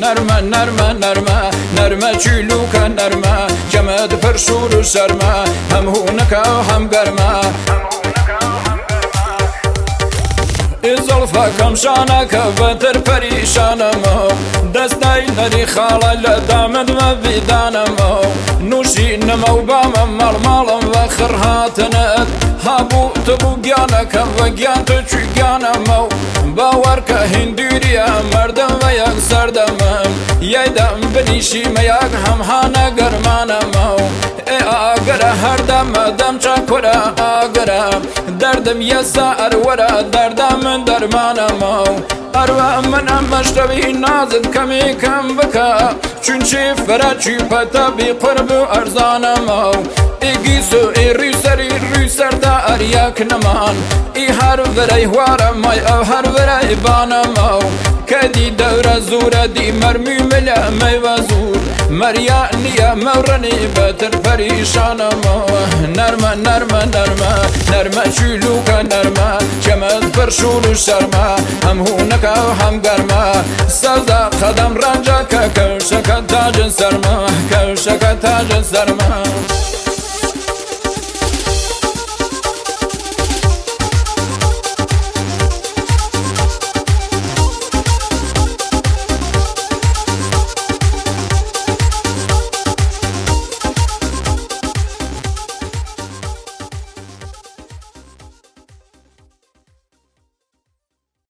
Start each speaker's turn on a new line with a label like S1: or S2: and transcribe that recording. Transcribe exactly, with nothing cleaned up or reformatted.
S1: نرمە نەرمە نەرمە نەرمە چیلوکە نەرمە جەمەد پر شور و سەرمە هەم هوونەکە و هەم گەرمە زڵفەکەم شانەکە بەتر پەریشانەمە دەستای نەری خاڵە لە دامەدمە بیدانەمە نووشینەمە و بامە ماڵماڵم بە خڕهاتنت هەبوو تبوو گیانەکەم بە گیان تو چی گیانەمە و باوەڕکە هیندوریە مەردەم بە یەک سەردەمم یەیدەم بنیشیمە یەک هەمهانە گەرمانەمە و ئێ ئاگەرە هەردەمە دەم چاکۆرە ئاگەرە دەردم یەسا ئەروەرە دەردە من دەرمانەمە و ئەروە من ئەم بەشتەوی نازت کەمی کەم بکە چونچی فەرەچی پەتەبی قورب و ئەرزانەمە و ئیگیس و ئێڕی سەری ڕووی سەردا ئەریەک نەمان ئی هەر ڤرەی هوارە مای ئەو هەر ڤرەی بانەمە و کەدی دەورە زورە دی مەرمی ملە مەیوە زور مەریا نییە مەوڕەنی بەتر پەریشانەمە نەرمە نەرمە نەرمە نەرمە چیلوکە نەرمە جەمەد پر شور و شەرمە هەم هوونەکە و هەم گەرمە سەودا قەدەم ڕەنجەکە کەوشەکە تاجن سەرمە کەوشەکە تاجن سەرمە